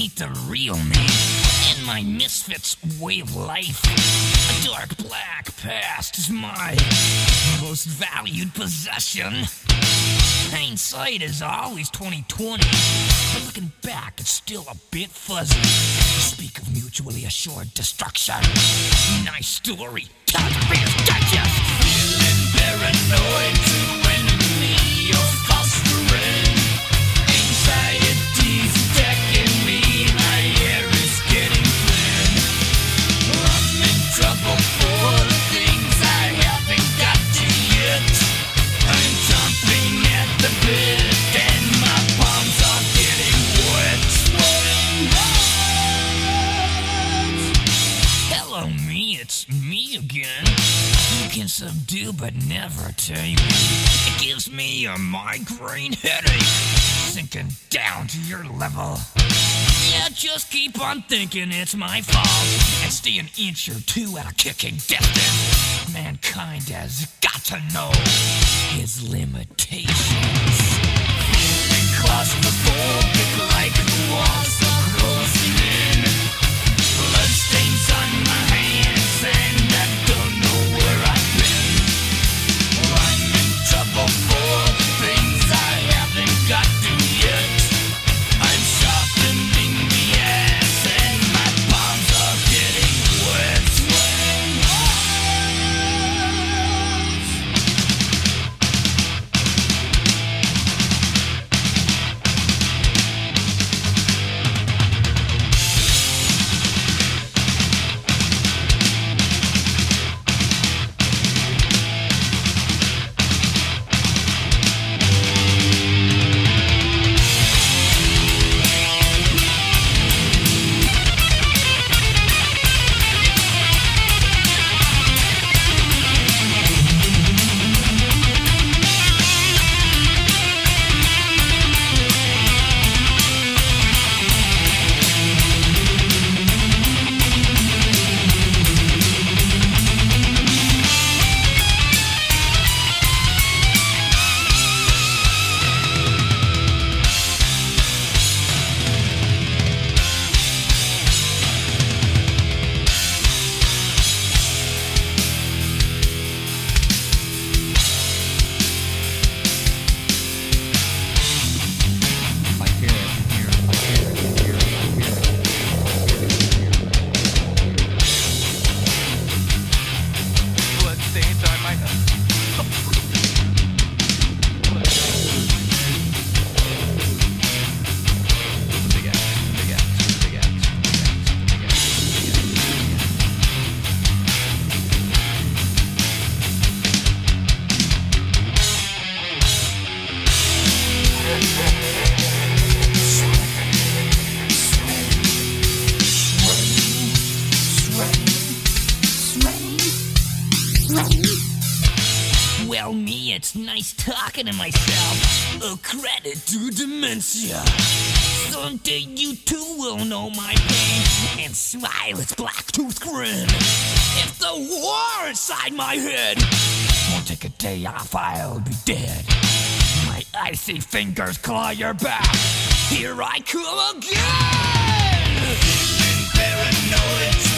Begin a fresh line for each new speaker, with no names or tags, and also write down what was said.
meet the real me in my misfits way of life. A dark black past is my most valued possession. Hindsight is always 20/20, but looking back, it's still a bit fuzzy. Speak of mutually assured destruction. Nice story. Taxpayers digest. Feeling paranoid to enemy of fostering. Anxiety's attacking me. My hair is getting thin. I'm in trouble for things I haven't got to yet. I'm jumping at the bit and my palms are getting wet. Hello me, it's me again. You can subdue but never tame me. It gives me a migraine headache, sinking down to your level. Yeah, just keep on thinking it's my fault and stay an inch or two at a kicking distance. Mankind has got to know his limitations. Feeling claustrophobic like the walls are closing in. Bloodstains on my hands and I don't know where I've been. I'm in trouble for the things I haven't got to yet. I'm sharpening the ass and my palms are getting wet. Well, me, it's nice talking to myself. A credit to dementia. Someday you too will know my pain and smile its black-toothed grin. If the war inside my head won't take a day off, I'll be dead. My icy fingers claw your back. Here I come again. Feeling paranoid.